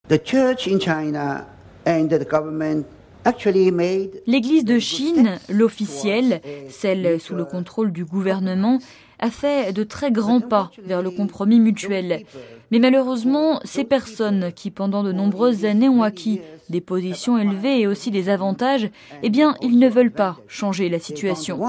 The church in China and the government L'Église de Chine, l'officielle, celle sous le contrôle du gouvernement, a fait de très grands pas vers le compromis mutuel. Mais malheureusement, ces personnes qui pendant de nombreuses années ont acquis des positions élevées et aussi des avantages, eh bien, ils ne veulent pas changer la situation.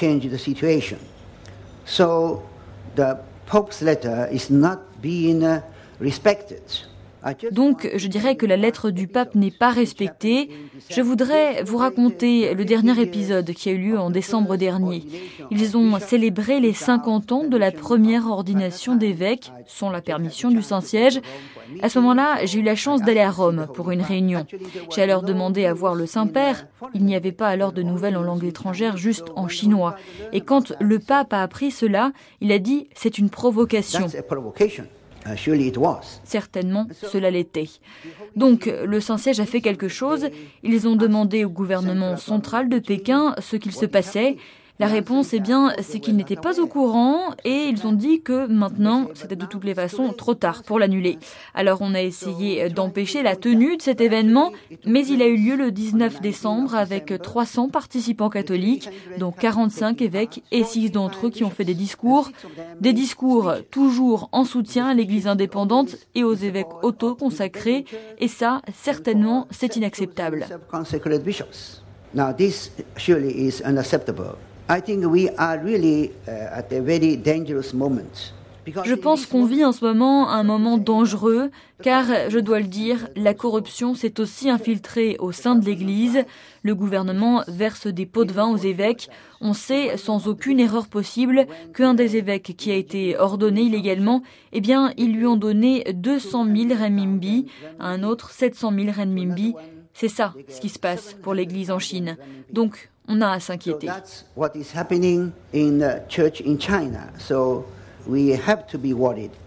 So the Pope's letter is not being respected. Donc, je dirais que la lettre du pape n'est pas respectée. Je voudrais vous raconter le dernier épisode qui a eu lieu en décembre dernier. Ils ont célébré les 50 ans de la première ordination d'évêques, sans la permission du Saint-Siège. À ce moment-là, j'ai eu la chance d'aller à Rome pour une réunion. J'ai alors demandé à voir le Saint-Père. Il n'y avait pas alors de nouvelles en langue étrangère, juste en chinois. Et quand le pape a appris cela, il a dit « c'est une provocation ». Certainement, cela l'était. Donc, le Saint-Siège a fait quelque chose. Ils ont demandé au gouvernement central de Pékin ce qu'il se passait. La réponse, c'est qu'ils n'étaient pas au courant et ils ont dit que maintenant, c'était de toutes les façons trop tard pour l'annuler. Alors, on a essayé d'empêcher la tenue de cet événement, mais il a eu lieu le 19 décembre avec 300 participants catholiques, dont 45 évêques et 6 d'entre eux qui ont fait des discours toujours en soutien à l'Église indépendante et aux évêques auto-consacrés, et ça, certainement, c'est inacceptable. Now, this surely is unacceptable. I think we are really at a very dangerous moment. Je pense qu'on vit en ce moment un moment dangereux, car, je dois le dire, la corruption s'est aussi infiltrée au sein de l'Église. Le gouvernement verse des pots de vin aux évêques. On sait, sans aucune erreur possible, qu'un des évêques qui a été ordonné illégalement, eh bien, ils lui ont donné 200 000 renminbi, à un autre 700 000 renminbi. C'est ça, ce qui se passe pour l'Église en Chine. Donc, on a à s'inquiéter. So that's what is happening in the church in China. So we have to be worried.